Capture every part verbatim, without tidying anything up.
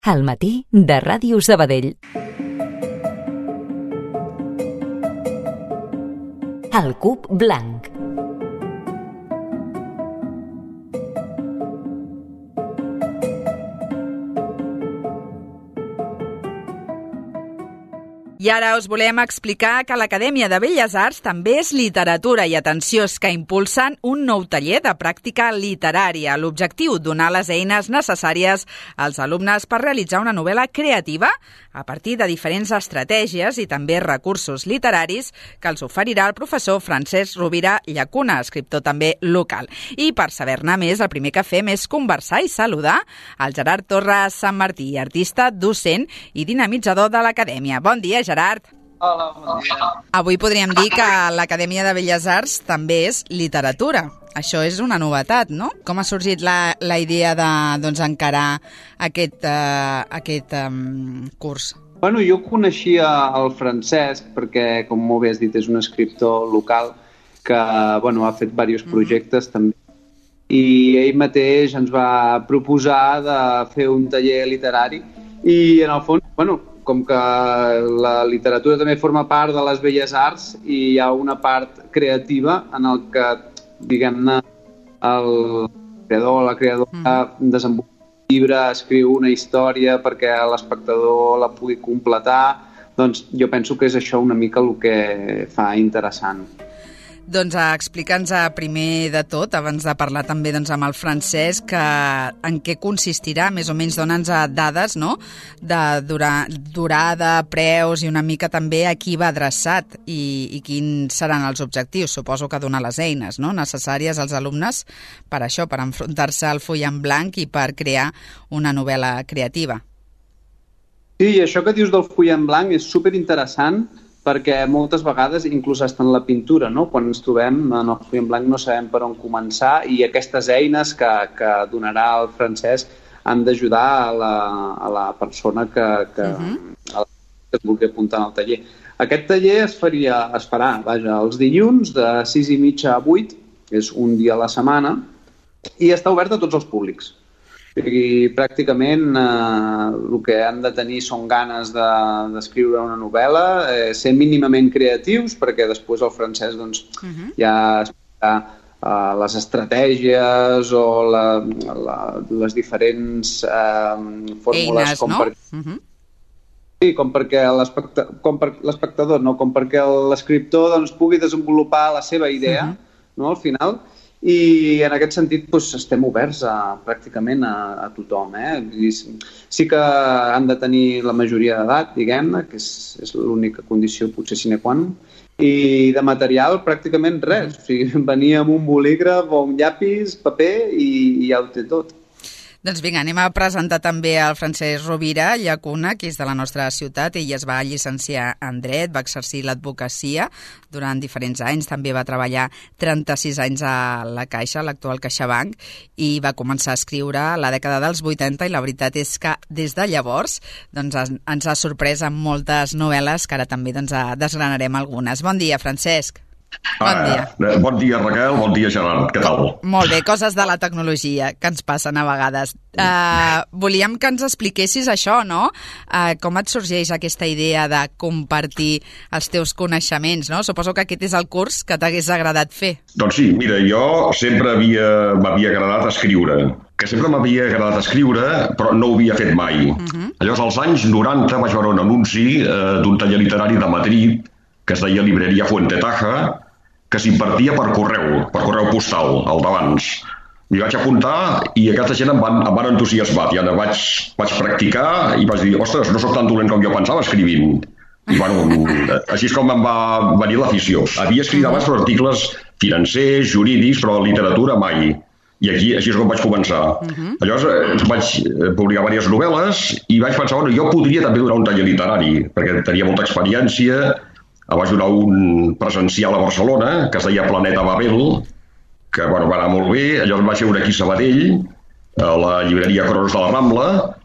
Al matí de Ràdio Sabadell. El cub blanc. I ara us volem explicar que l'Acadèmia de Belles Arts també és literatura i atenció, és que impulsen un nou taller de pràctica literària. L'objectiu, donar les eines necessàries als alumnes per realitzar una novel·la creativa a partir de diferents estratègies i també recursos literaris que els oferirà el professor Francesc Rovira Llacuna, escriptor també local. I per saber-ne més, el primer que fem és conversar i saludar el Gerard Torres Sant Martí, artista, docent i dinamitzador de l'Acadèmia. Bon dia, Gerard. Hola, bon dia. Avui podríem dir que l'Acadèmia de Belles Arts també és literatura. Això és una novetat, no? Com ha sorgit la, la idea de, doncs, encarar aquest, uh, aquest um, curs? Bueno, jo coneixia el Francesc perquè, com molt bé has dit, és un escriptor local que bueno, ha fet diversos projectes mm-hmm. també. I ell mateix ens va proposar de fer un taller literari i, en el fons, bueno, com que la literatura també forma part de les belles arts i hi ha una part creativa en el que, diguem-ne, el creador o la creadora mm. desenvolupa un llibre, escriu una història perquè l'espectador la pugui completar, doncs jo penso que és això una mica el que fa interessant. Doncs explica'ns primer de tot, abans de parlar també doncs, amb el Francesc, que, en què consistirà, més o menys dona'ns dades, no?, de dura, durada, preus i una mica també a qui va adreçat i, i quins seran els objectius. Suposo que donar les eines, no?, necessàries als alumnes per això, per enfrontar-se al full en blanc i per crear una novel·la creativa. Sí, això que dius del full en blanc és superinteressant perquè moltes vegades, inclús fins en la pintura, no? Quan ens trobem en el full en blanc no sabem per on començar i aquestes eines que, que donarà el Francesc han d'ajudar a la, a la persona que, que, uh-huh. a la que es vulgui apuntar al taller. Aquest taller es, faria, es farà vaja, els dilluns de sis i mitja a vuit, és un dia a la setmana, i està obert a tots els públics. I pràcticament eh, el que han de tenir són ganes de, d'escriure una novel·la, eh, ser mínimament creatius, perquè després el Francesc doncs, uh-huh. ja explicarà eh, les estratègies o la, la, les diferents eh, fórmules eines, com no? per... Uh-huh. Sí, com perquè l'especta... com per... l'espectador, no, com perquè l'escriptor doncs, pugui desenvolupar la seva idea, uh-huh. no, al final. I en aquest sentit doncs, estem oberts a, pràcticament a, a tothom. Eh? I sí que han de tenir la majoria d'edat, diguem-ne, que és, és l'única condició potser sine qua non, i de material pràcticament res. O sigui, venir amb un bolígraf o un llapis, paper i, i ja ho té tot. Doncs vinga, anem a presentar també el Francesc Rovira Llacuna, que és de la nostra ciutat. Ell es va llicenciar en dret, va exercir l'advocacia durant diferents anys, també va treballar trenta-sis anys a la Caixa, l'actual CaixaBank, i va començar a escriure a la dècada dels vuitanta i la veritat és que des de llavors doncs, ens ha sorprès amb moltes novel·les que ara també doncs, desgranarem algunes. Bon dia, Francesc. Bon dia. Ah, bon dia, Raquel. Bon dia, Gerard. Què tal? Molt bé, coses de la tecnologia que ens passen a vegades. Uh, volíem que ens expliquessis això, no? Uh, com et sorgeix aquesta idea de compartir els teus coneixements, no? Suposo que aquest és el curs que t'hagués agradat fer. Doncs sí, mira, jo sempre havia, m'havia agradat escriure. Que sempre m'havia agradat escriure, però no ho havia fet mai. Uh-huh. Llavors, als anys noranta vaig veure un anunci uh, d'un taller literari de Madrid que es deia Libreria Fuente Taja, que s'impartia per correu, per correu postal, el d'abans. M'hi vaig apuntar i aquesta gent em van, em van entusiasmar. Ja vaig, vaig practicar i vaig dir, ostres, no soc tan dolent com jo pensava escrivint. I bueno, així és com em va venir l'afició. Havia escrit abans per articles financers, jurídics, però literatura mai. I aquí així és com vaig començar. Uh-huh. Llavors vaig publicar diverses novel·les i vaig pensar, bueno, jo podria també donar un taller literari, perquè tenia molta experiència. Vaig donar un presencial a Barcelona, que es deia Planeta Babel, que bueno, va anar molt bé. Llavors vaig veure aquí a Sabadell, a la llibreria Cronos de la Rambla,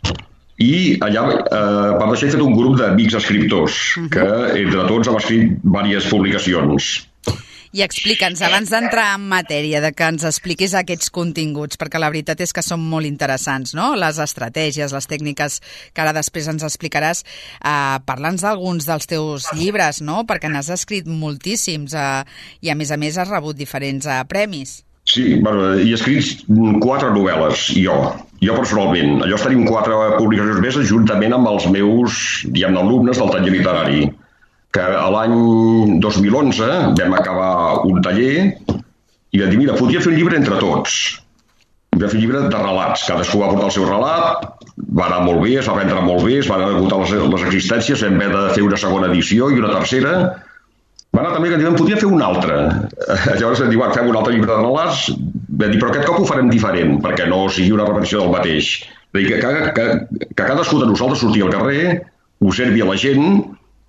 i allà eh, vam deixar fet un grup d'amics escriptors, uh-huh. que entre tots hem escrit diverses publicacions. I explica'ns, abans d'entrar en matèria, de que ens expliquis aquests continguts, perquè la veritat és que són molt interessants, no? Les estratègies, les tècniques que ara després ens explicaràs. Eh, Parla'ns d'alguns dels teus llibres, no? Perquè n'has escrit moltíssims eh, i, a més a més, has rebut diferents eh, premis. Sí, bueno, he escrit quatre novel·les, jo, jo personalment. Llavors tenim quatre publicacions més juntament amb els meus, diguem, alumnes del taller literari, que l'any dos mil onze vam acabar un taller i vam dir, mira, podríem fer un llibre entre tots. Vam fer un llibre de relats, cadascú va portar el seu relat, va anar molt bé, es va vendre molt bé, es van agotar les, les existències, vam haver de fer una segona edició i una tercera. Va anar també que vam podria fer un altre. Llavors vam dir, bueno, fem un altre llibre de relats, vam dir, però aquest cop ho farem diferent, perquè no sigui una repetició del mateix. És a dir, que, que, que, que cadascú de nosaltres surti al carrer, observi a la gent,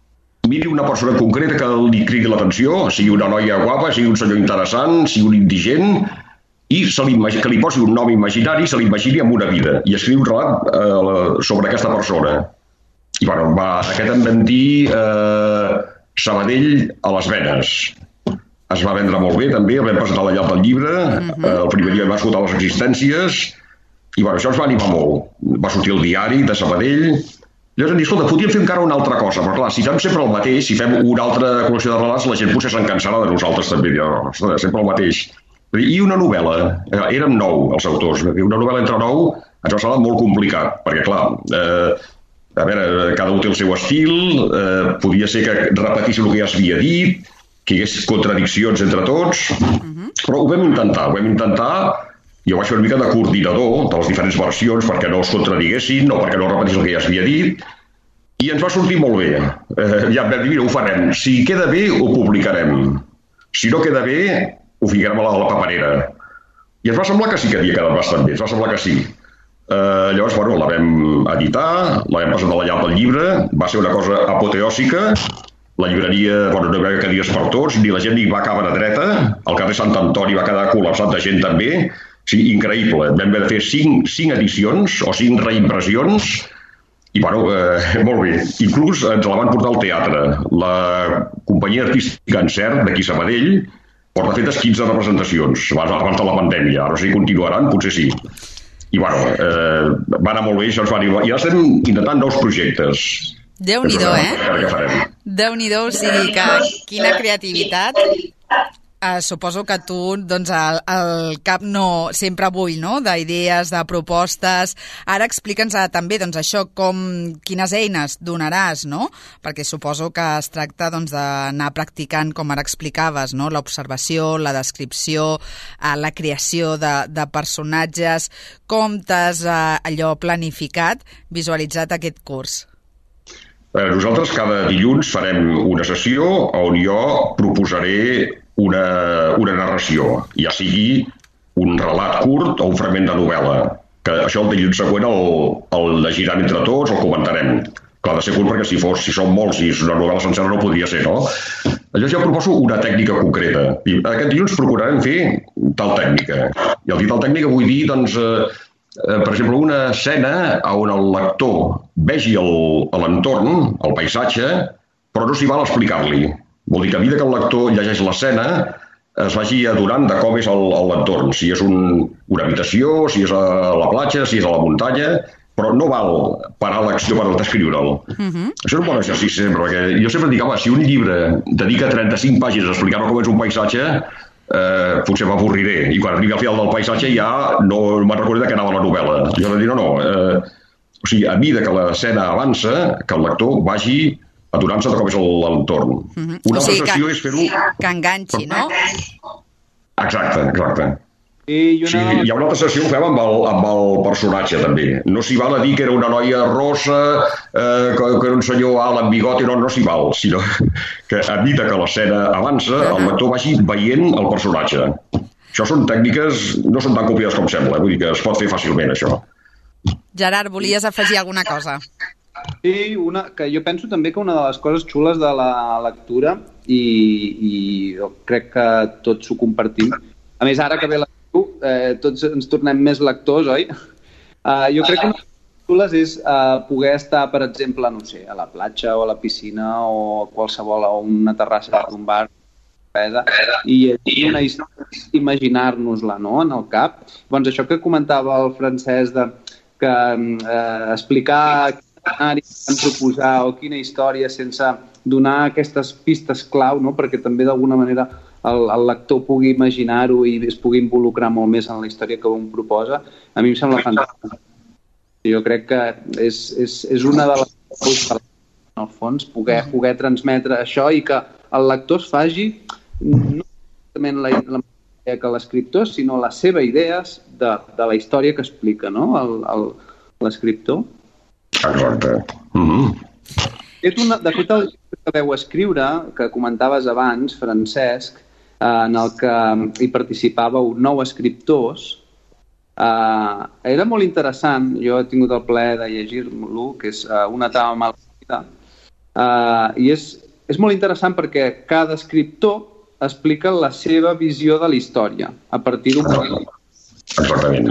miri una persona concreta que li cridi l'atenció, sigui una noia guapa, sigui un senyor interessant, sigui un indigent, i se li, que li posi un nom imaginari, se l'imagini amb una vida, i escriu un relat eh, sobre aquesta persona. I bueno, va, aquest en vam dir eh, Sabadell a les venes. Es va vendre molt bé també, el vam presentar a la llar del llibre, uh-huh. eh, el primer dia va escoltar les existències, i bueno, això ens va animar molt. Va sortir el diari de Sabadell. Llavors em diu, escolta, podríem fer encara una altra cosa, però clar, si fem sempre el mateix, si fem una altra col·lecció de relats, la gent potser se'n cansarà de nosaltres també, no, sempre el mateix. I una novel·la, érem nou els autors, una novel·la entre nou ens va semblar molt complicat, perquè clar, eh, a veure, cada un té el seu estil, eh, podia ser que repetissin el que ja s'havia dit, que hi hagués contradiccions entre tots, uh-huh. però ho vam intentar, ho vam intentar. Jo vaig fer una mica de coordinador de les diferents versions perquè no es contradiguessin o perquè no repetissin el que ja s'havia dit, i ens va sortir molt bé. Eh, ja vam dir, mira, ho farem. Si queda bé, ho publicarem. Si no queda bé, ho ficarem a la, a la paperera. I ens va semblar que sí que havia quedat bastant bé, ens va semblar que sí. Eh, llavors, bueno, la vam editar, la vam presentar a la llar del llibre, va ser una cosa apoteòsica. La llibreria, bueno, no hi havia cadires per tots, ni la gent ni va acabar a dreta, el carrer Sant Antoni va quedar col·lapsat de gent també. Sí, increïble. Vam haver de fer cinc, cinc edicions o cinc reimpressions i, bueno, eh, molt bé. Inclús ens la van portar al teatre. La companyia artística Encert, d'aquí Sabadell, porta fetes quinze representacions abans de la pandèmia. Ara no sé si continuaran, potser sí. I, bueno, eh, va anar molt bé, això ens va animar. I ara estem intentant nous projectes. Déu-n'hi-do, eh? Déu-n'hi-do, o sigui que quina creativitat. Uh, suposo que tu, doncs, el, el cap no sempre bull, no?, d'idees, de propostes. Ara explica'ns uh, també, doncs, això, com, quines eines donaràs, no?, perquè suposo que es tracta, doncs, d'anar practicant, com ara explicaves, no?, l'observació, la descripció, uh, la creació de, de personatges. Com t'has uh, allò planificat, visualitzat aquest curs? Eh, nosaltres cada dilluns farem una sessió on jo proposaré una, una narració, ja sigui un relat curt o un fragment de novel·la, que això el dilluns següent el, el llegiran entre tots, el comentarem. Clar, ha de ser curt perquè si fos, si són molts i una novel·la sencera no podria ser, no? Llavors jo proposo una tècnica concreta. I aquest dilluns procurarem fer tal tècnica. I al dir tal tècnica vull dir, doncs, eh, eh, per exemple, una escena on el lector vegi l'entorn, el paisatge, però no s'hi val explicar-li. Vol dir que a mesura que el lector llegeix l'escena es vagi adonant de com és l'entorn, si és un, una habitació, si és a la platja, si és a la muntanya, però no val parar l'acció per descriure'l. Uh-huh. Això és un bon exercici sempre, perquè jo sempre dic, home, si un llibre dedica trenta-cinc pàgines a explicar-me com és un paisatge, eh, potser m'avorriré, i quan arribi al final del paisatge ja no me'n recordo de què anava la novel·la. Jo he de dir, no, no, eh, o sigui, a mesura que l'escena avança, que el lector vagi adonant-se de com és l'entorn. Uh-huh. Una o sigui, altra sessió és fer-ho... Que enganxi, no? Exacte, exacte. I una... Sí, hi ha una altra sessió que fem amb el, amb el personatge, també. No s'hi val a dir que era una noia rossa, eh, que, que era un senyor alt amb bigoti, no, no s'hi val, sinó que a mesura que l'escena avança, el lector vagi veient el personatge. Això són tècniques, no són tan complicades com sembla, vull dir que es pot fer fàcilment, això. Gerard, volies afegir alguna cosa? Sí, una, que jo penso també que una de les coses xules de la lectura, i, i jo crec que tots ho compartim, a més ara que ve l'estiu, eh, tots ens tornem més lectors, oi? Uh, jo crec que una de les xules és uh, poder estar, per exemple, no sé, a la platja o a la piscina o qualsevol, o una terrassa d'un bar, i llegir una història, imaginar-nos-la, no?, en el cap. Doncs això que comentava el Francesc, de, que eh, explicar quin escenari van proposar o quina història sense donar aquestes pistes clau, no?, perquè també d'alguna manera el, el lector pugui imaginar-ho i es pugui involucrar molt més en la història que un proposa, a mi em sembla fantàstic. Jo crec que és, és, és una de les coses, en el fons, poder, poder transmetre això i que el lector es faci no solament la, la idea que l'escriptor, sinó les seves idees de, de la història que explica, no?, l'escriptor. Exacte. Mm-hmm. És una, de fet, el que veu escriure, que comentaves abans, Francesc, en el que hi participàveu nou escriptors, Uh, era molt interessant. Jo he tingut el plaer de llegir-lo, que és uh, Una trama mal escrita, uh, i és, és molt interessant perquè cada escriptor explica la seva visió de la història a partir d'un moment. Exactament.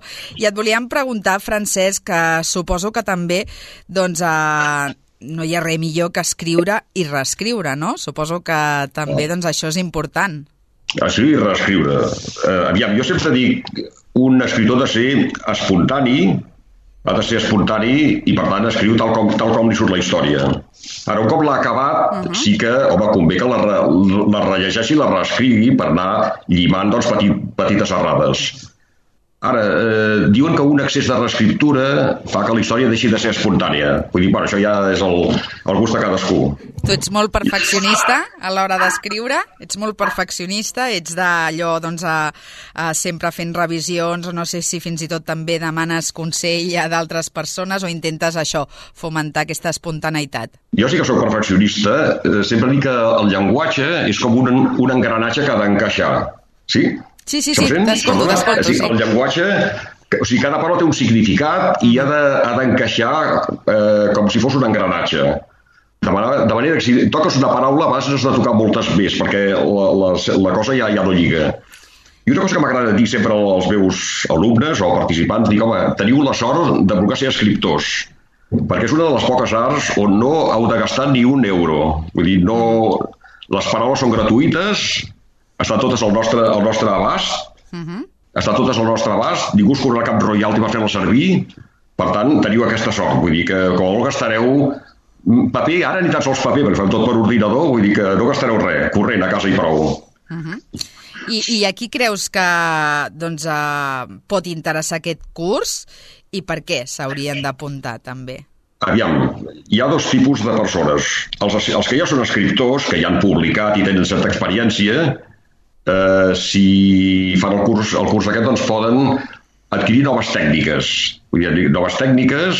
I et volíem preguntar, Francesc, que suposo que també doncs, uh, no hi ha res millor que escriure i reescriure, no? Suposo que també doncs, això és important. Escriure i reescriure. Uh, aviam, jo sempre dic, un escriptor ha de ser espontani, ha de ser espontani i, per tant, escriu tal com, tal com li surt la història. Ara, un cop l'ha acabat, uh-huh. sí que, home, convé que la, la rellegeixi i la reescrigui per anar llimant doncs, petit, petites errades. Ara, eh, diuen que un excés de reescriptura fa que la història deixi de ser espontània. Vull dir, bueno, això ja és el, el gust de cadascú. Tu ets molt perfeccionista a l'hora d'escriure, ets molt perfeccionista, ets d'allò, doncs, a, a sempre fent revisions, o no sé si fins i tot també demanes consell a d'altres persones o intentes això, fomentar aquesta espontaneïtat. Jo sí que sóc perfeccionista, sempre dic que el llenguatge és com un, un engranatge que ha d'encaixar, sí? Sí, sí, sí, t'escolto, t'escolto. Sí, el llenguatge, o sigui, cada paraula té un significat i ha d'encaixar eh, com si fos un engranatge. De manera, de manera que si toques una paraula, a vegades has de tocar moltes més, perquè la, la, la cosa ja, ja no lliga. I una cosa que m'agrada dir sempre als meus alumnes o participants, dic, home, teniu la sort de voler ser escriptors, perquè és una de les poques arts on no heu de gastar ni un euro. Vull dir, no... les paraules són gratuïtes, estan totes al nostre, al nostre abast, uh-huh. estan totes al nostre abast, ningú es cobrarà cap royalty per fer-la servir, per tant, teniu aquesta sort. Vull dir que quan gastareu paper, ara ni tan sols paper, perquè fem tot per ordinador, vull dir que no gastareu res, corrent a casa i prou. Uh-huh. I, I aquí creus que doncs, uh, pot interessar aquest curs i per què s'haurien d'apuntar també? Aviam, hi ha dos tipus de persones. Els, els que ja són escriptors, que ja han publicat i tenen certa experiència, Uh, si fan el curs, el curs aquest, doncs poden adquirir noves tècniques. Vull dir, noves tècniques,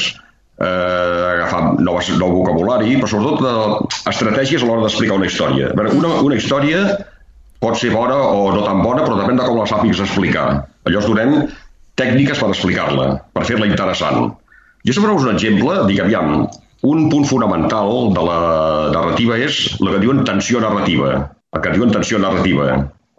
uh, agafar noves, nou vocabulari, però sobretot uh, estratègies a l'hora d'explicar una història. Una, una història pot ser bona o no tan bona, però depèn de com la sàpigues explicar. Llavors donem tècniques per explicar-la, per fer-la interessant. Jo sempre us un exemple, dic, aviam, un punt fonamental de la narrativa és el que diuen tensió narrativa, el que diuen tensió narrativa,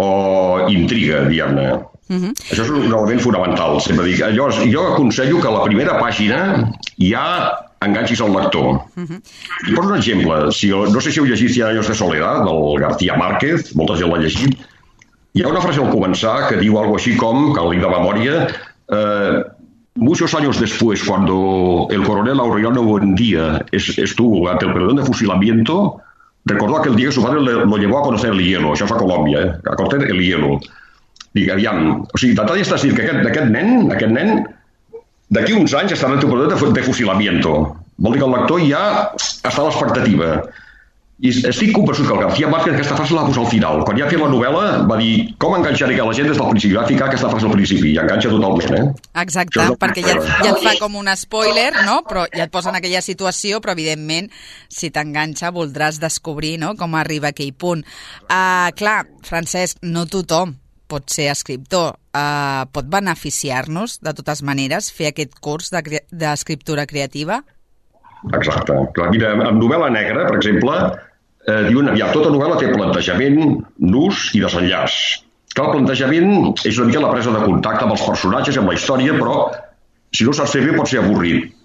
o intriga, diguem-ne. Uh-huh. Això és un element fonamental, sempre dic. Llavors, jo aconsello que a la primera pàgina ja enganxis el lector. Uh-huh. I poso un exemple. Si, no sé si heu llegit Cien años de soledad, del García Márquez, molta gent l'ha llegit. Hi ha una frase al començar que diu algo així com, que el dic de memòria, eh, muchos años después, cuando el coronel Aureliano Buendía estuvo ante el pelotón de fusilamiento, recordó aquel día que su padre lo llevó a conocer el hielo. Això és a Colòmbia, eh? A conocer el hielo. Dic, aviam, o sigui, d'entrada ja estàs dient que aquest, aquest nen, aquest nen, d'aquí uns anys estarà en el pelotón de fusilamiento. Vol dir que el lector ja està a l'expectativa. I estic convençut que el García Márquez aquesta frase l'ha posat al final. Quan ja ha fet la novel·la va dir com enganxar la gent des del principi. Va ficar aquesta frase al principi i enganxa totalment, eh? Exacte, no perquè ja, ja et fa com un spoiler, no? Però ja et posa en aquella situació, però evidentment si t'enganxa voldràs descobrir, no?, com arriba a aquell punt. Uh, clar, Francesc, no tothom pot ser escriptor. Uh, pot beneficiar-nos, de totes maneres, fer aquest curs d'escriptura creativa? Exacte. Clar, mira, en novel·la negra, per exemple, eh, diuen, aviam, tota novel·la té plantejament, nus i desenllaç. Clar, el plantejament és una mica la presa de contacte amb els personatges, amb la història, però si no saps fer bé pot ser avorrit.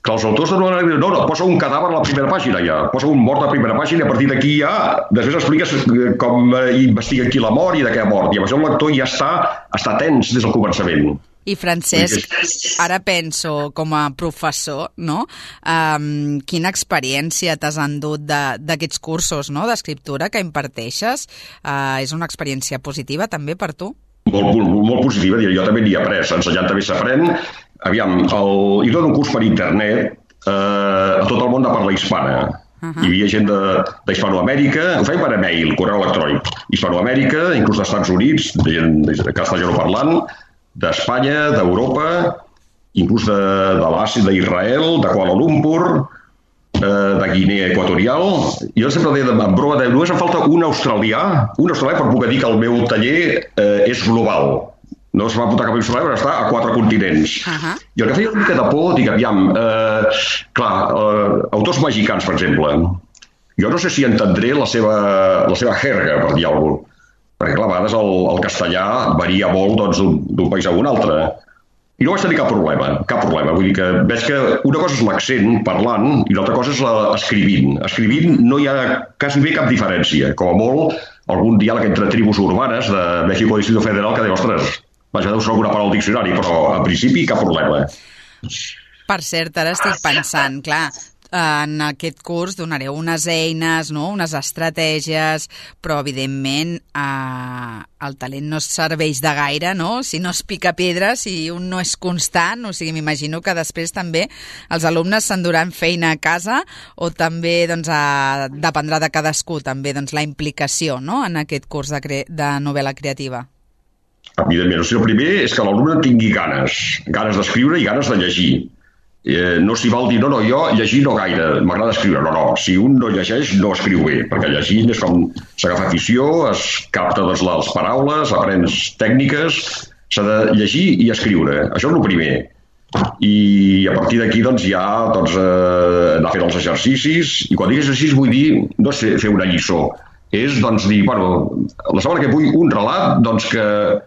que els autors de novel·la no, no, posa un cadàver a la primera pàgina ja, posa un mort a la primera pàgina i a partir d'aquí ja, després expliques com investiga qui l'ha mort i de què ha mort. I amb això el lector ja està, està tens des del començament. I Francesc, ara penso com a professor, no? Um, quina experiència t'has endut d'aquests cursos, no?, d'escriptura que imparteixes? Uh, és una experiència positiva també per tu? Molt, molt positiva, jo també n'hi he après, ensenyant també s'aprèn. Aviam, el, hi dono un curs per internet eh, a tot el món de parla hispana. Uh-huh. Hi havia gent d'Hispanoamèrica, ho feim per e-mail, correu electrònic, Hispanoamèrica, inclús dels Estats Units, de gent castellanoparlant, d'Espanya, d'Europa, inclús de, de l'Àsia, d'Israel, de Kuala Lumpur, eh, de Guinea Equatorial. Jo sempre deia, en broma, de, només em falta un australià, un australià per poder dir que el meu taller eh, és global. No es va apuntar cap a l'Austràlia, però està a quatre continents. Uh-huh. I el que feia una mica de por, dic, aviam, eh, clar, eh, autors mexicans, per exemple, jo no sé si entendré la seva, la seva jerga, per dir alguna cosa. Perquè, clar, a vegades el, el castellà varia molt doncs, d'un país a un altre. I no vaig tenir cap problema, cap problema. Vull dir que veig que una cosa és l'accent parlant i l'altra cosa és l'escrivint. Escrivint no hi ha quasi bé cap diferència. Com a molt, algun diàleg entre tribus urbanes de México i Distrito Federal que diu, ostres, vaja, deu ser alguna paraula al diccionari, però en principi cap problema. Per cert, ara estic pensant, clar, en aquest curs donareu unes eines, no?, unes estratègies, però evidentment eh, el talent no serveix de gaire, no?, si no es pica pedra, si un no és constant, o sigui, m'imagino que després també els alumnes s'enduran feina a casa o també doncs, a, dependrà de cadascú també doncs, la implicació, no?, en aquest curs de, cre de novel·la creativa. Evidentment, o sigui, el primer és que l'alumne tingui ganes, ganes d'escriure i ganes de llegir. Eh, no s'hi val dir, no, no, jo llegir no gaire, m'agrada escriure. No, no, si un no llegeix no escriu bé, perquè llegint és com s'agafa afició, es capta doncs, les paraules, aprens tècniques, s'ha de llegir i escriure. Això és el primer. I a partir d'aquí doncs, ja doncs, eh, anar fent els exercicis, i quan dic exercicis vull dir, no sé, fer una lliçó, és doncs, dir, bueno, la setmana que vull un relat doncs, que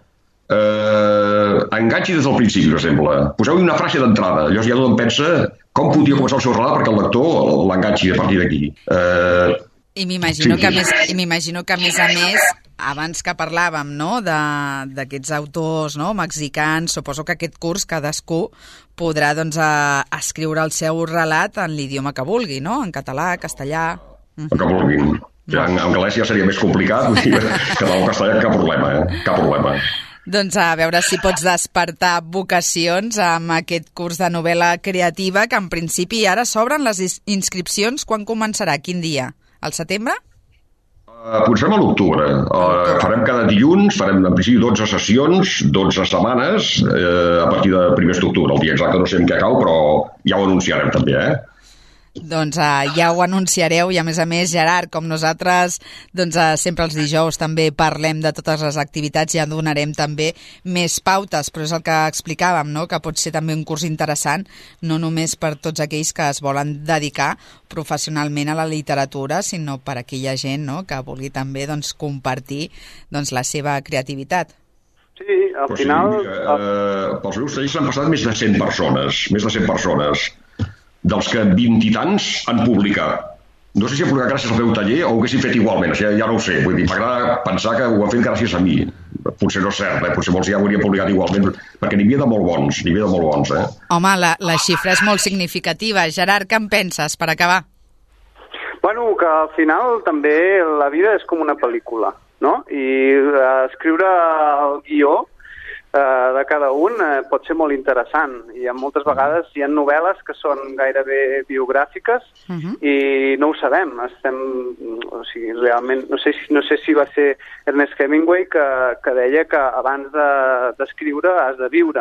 Eh, enganxi des del principi, per exemple. Poseu-hi una frase d'entrada. Llavors ja tothom pensa com podia començar el seu relat perquè el lector l'enganxi a partir d'aquí. Eh, I m'imagino sí, que, més, i m'imagino que, a més a més, abans que parlàvem no, d'aquests autors no, mexicans, suposo que aquest curs cadascú podrà doncs, a, escriure el seu relat en l'idioma que vulgui, no? En català, castellà... El que vulguin. Ja, en anglès ja seria més complicat, vull dir, que en castellà cap problema, eh? Cap problema. Doncs a veure si pots despertar vocacions amb aquest curs de novel·la creativa que en principi ara s'obren les inscripcions. Quan començarà? Quin dia? Al setembre? Uh, Posem a l'octubre. Uh, farem cada dilluns, farem en principi dotze sessions, dotze setmanes, uh, a partir de primers d'octubre. El dia exacte no sé en què cau, però ja ho anunciarem també, eh? Doncs uh, ja ho anunciareu i a més a més, Gerard, com nosaltres doncs, uh, sempre els dijous també parlem de totes les activitats, ja donarem també més pautes, però és el que explicàvem, no? Que pot ser també un curs interessant, no només per tots aquells que es volen dedicar professionalment a la literatura, sinó per aquella gent no? Que vulgui també doncs, compartir doncs, la seva creativitat. Sí, al però final... Sí, eh, pels meus talls s'han passat més de cent persones, més de cent persones. Dels que vint i tants han publicat. No sé si han publicat gràcies al meu taller o ho haguessin fet igualment, això ja, ja no ho sé. Vull dir, m'agrada pensar que ho han fet gràcies a mi. Potser no és cert, eh? Potser molts ja ho haurien publicat igualment, perquè n'hi havia de molt bons, n'hi havia de molt bons, eh? Home, la, la xifra és molt significativa. Gerard, què en penses, per acabar? Bueno, que al final també la vida és com una pel·lícula, no? I uh, escriure el guió de cada un eh, pot ser molt interessant i moltes vegades hi ha novel·les que són gairebé biogràfiques uh-huh. i no ho sabem, estem o sigui, realment, no sé, no sé si va ser Ernest Hemingway que, que deia que abans d'escriure de, has de viure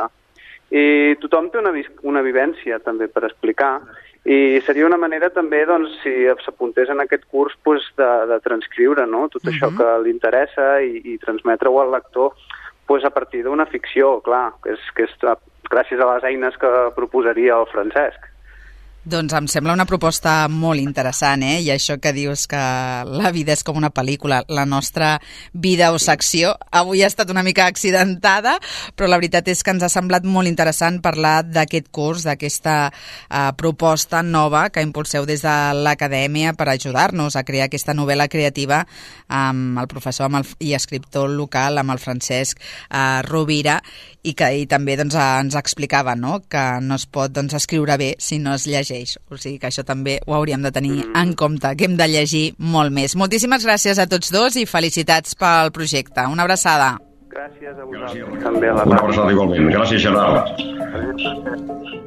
i tothom té una, una vivència també per explicar i seria una manera també, doncs, si s'apuntés en aquest curs pues, de, de transcriure no? tot uh-huh. això que li interessa i, i transmetre-ho al lector pues a partir d'una ficció, clar, que és, que és gràcies a les eines que proposaria el Francesc. Doncs em sembla una proposta molt interessant, eh? I això que dius que la vida és com una pel·lícula, la nostra videosecció avui ha estat una mica accidentada, però la veritat és que ens ha semblat molt interessant parlar d'aquest curs, d'aquesta uh, proposta nova que impulseu des de l'acadèmia per ajudar-nos a crear aquesta novel·la creativa amb el professor amb el, i escriptor local, amb el Francesc uh, Rovira, i que i també doncs, ens explicava, no?, que no es pot doncs, escriure bé si no es llegeix. O sigui que això també ho hauríem de tenir en compte, que hem de llegir molt més. Moltíssimes gràcies a tots dos i felicitats pel projecte. Una abraçada. Gràcies a vosaltres. Gràcies, també a la Una abraçada igualment. Gràcies, Gerard.